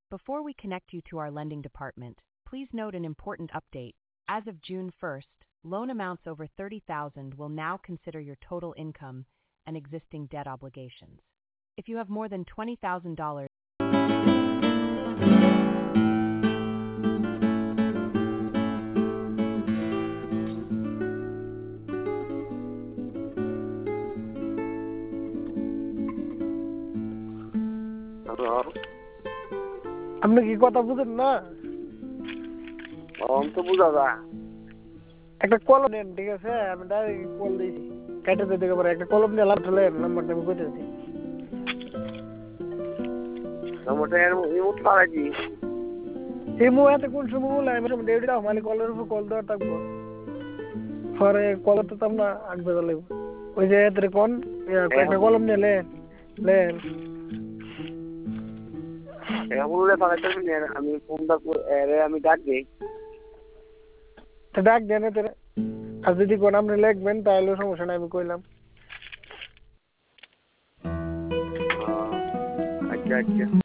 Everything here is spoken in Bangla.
Before we connect you to our lending department, please note an important update. As of June 1st, loan amounts over $30,000 will now consider your total income and existing debt obligations. If you have more than $20,000, আপনি কি কথা বুঝেন না? তো বুঝা যায়। একটা কলম নেন, ঠিক আছে? আমি ডাইরেক্ট কল দিয়েছি, কেটে দিতে পারে। একটা কলম নিয়ে লাভ হলে নাম্বারটা আমি কইতে দিই। নাম্বারটা ইমোট পারাইছি। ইমো এত কোন সময় বলে আমি ডেভিড মালিক কলের উপর কল দেওয়ার থাকবো। পরে কল তো তোমরা আগবে লাগবে। ওই যে এত কোন একটা কলম নিয়ে লেন আমি ফোনটা আমি ডাক দিই। ডাক দেন, আর যদি কোন আপনি লিখবেন তাহলে সমস্যা নাই, আমি কইলাম। আচ্ছা আচ্ছা।